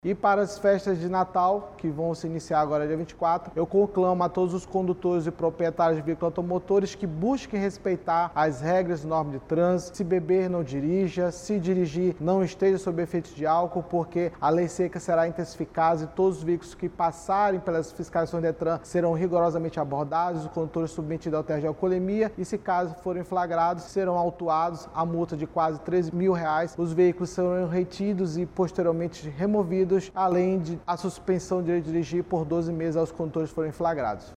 E para as festas de Natal, que vão se iniciar agora dia 24, eu conclamo a todos os condutores e proprietários de veículos automotores que busquem respeitar as regras e normas de trânsito. Se beber, não dirija. Se dirigir, não esteja sob efeito de álcool, porque a lei seca será intensificada e todos os veículos que passarem pelas fiscalizações do Detran serão rigorosamente abordados, os condutores submetidos ao teste de alcoolemia e, se caso forem flagrados, serão autuados a multa de quase R$13 mil. Os veículos serão retidos e posteriormente removidos, além de a suspensão de direito de dirigir por 12 meses aos condutores que forem flagrados.